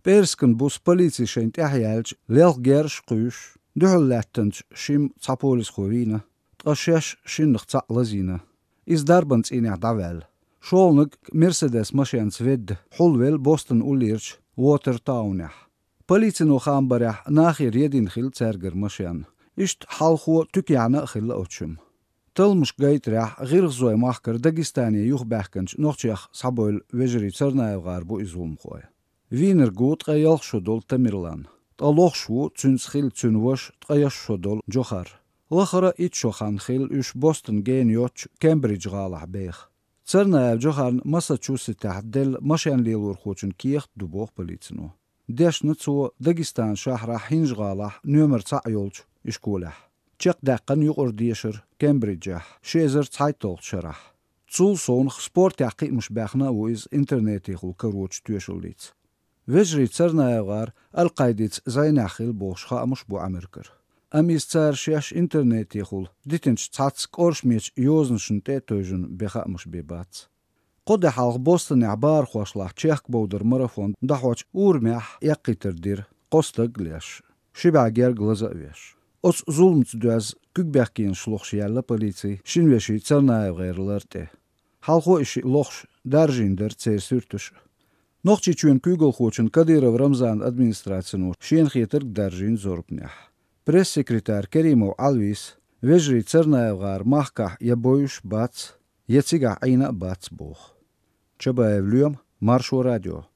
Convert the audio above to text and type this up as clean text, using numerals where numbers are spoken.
Perskan bus politie scheint ähjälj lelch gersh qysh, duhullättens shim tsapolis khuvina, tqashesh shinnach tsalazina. Is darbans inja davel. Scholnig Mercedes machines ved hulvel Boston ulirch Watertownah. Politie no gambarah nachir jedin khil zerger machine. Ist halcho tükjana khil ochum. Tılmış gaytrah girgzoy mahkar Dagestani yuhbahkans nochtjach saboil wezeri tsarnaevgar bu izulm khoy. Wiener gut qayal shodol Tamirlan. Taloch shu tsuns khil tsunwash tqayash shodol Johar. Lakhara it shokhan khil üsh Boston genioch Cambridge galah beig. Tsarnaev Johar Massachusetts del machine lilur khochin kiech duboch politsno. Deshna tsu Dagestan shahra hinj galah nummer tsayolch ishkolah. Tjek daqqan yuqordiyashir Cambridge shezer tsaytol sharah. Tsul son sport yaqi mushbakhna wiz interneti khul karoch tuyshulits. Wezri tsarnaevar alqaydits zaynakhil boshkha amush bu amerker. Amis tsar shesh interneti khul ditinch tsats korshmich yoznshn tetojun beha amush bebats. Qod halq Boston abar khoshlah chek bowder marathon dahwach urmeh yaqiterdir qostaglesh. Shibager glazavesh. Os zulmts duaz kügbäkin shlokhshiyalla politie shinveshi tsarnaeverlerte. Halqo ishi lokhsh darjinder tsesürtush. Nochtje tjuen kugelgootjen Kadyrov Ramzan administrationu shienchieter darjin zorpneh. Pressekretär Kerimov Alvis wezri tsarnaevgar mahkah yaboyush bats, yetsiga aina bats boch. Чабаев Льем, Маршу радио.